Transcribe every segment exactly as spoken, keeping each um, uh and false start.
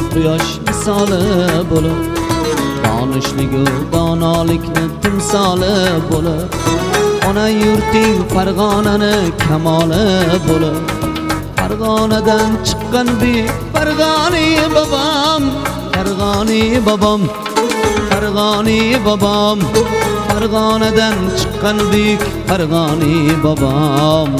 quyosh misoli bo'lib, donishligu donolikni timsoli bo'lib, ona yurting Farg'onani kamoli bo'lib, Farg'onadan chiqqan buyuk Farg'oni bobom, Farg'oni bobom, Farg'oni bobom, Farg'onadan chiqqan buyuk Farg'oni bobom.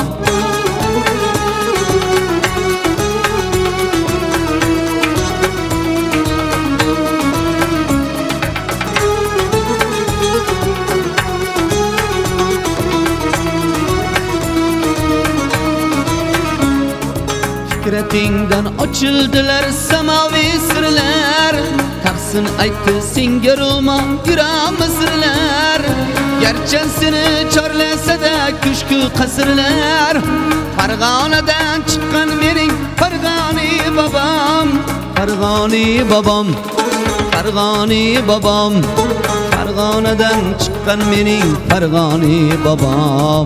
Fikratingdan ochildilar samaviy sirlar, Tahsin aytdi senga ro'mon yuramiz sirlar. Garchi seni chorlasa-da kushku qasrlar, Farg'onadan chiqqan mening Farg'oni bobom, Farg'oni bobom, Farg'oni bobom, Farg'onadan chiqqan mening Farg'oni bobom.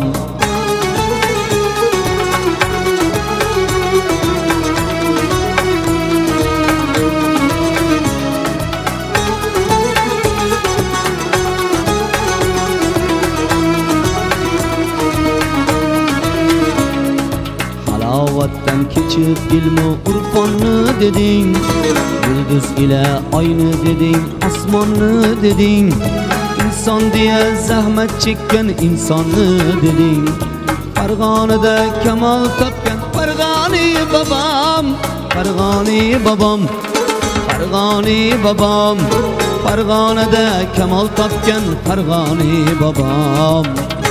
Halovatdan kechib ilmu urfonni deding, yulduz ila oyni deding, osmonni deding, inson deya zahmat chekkan insonni deding. Farg'onada kamol topgan Farg'oni bobom, Farg'oni bobom, Farg'oni bobom, Farg'onada kamol topgan Farg'oni bobom.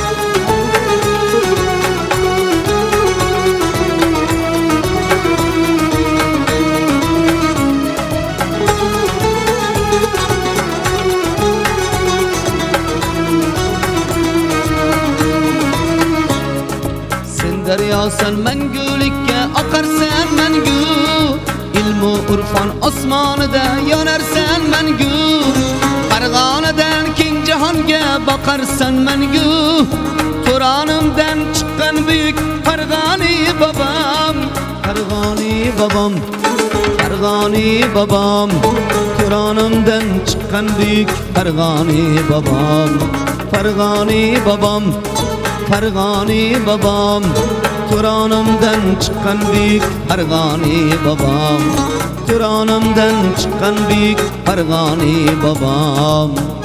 Daryosan mangulikka oqarsan mangu, ilmu urfon osmonida yonarsan mangu, Farg'onadan keng jahonga boqarsan mangu. To'ronimdan chiqqan buyuk Farg'oni bobom, Farg'oni bobom, Farg'oni bobom, To'ronimdan chiqqan buyuk Farg'oni bobom, Farg'oni bobom, Farg'oni bobom, To'ronimdan chiqqan buyuk Farg'oni bobom, To'ronimdan chiqqan buyuk Farg'oni bobom.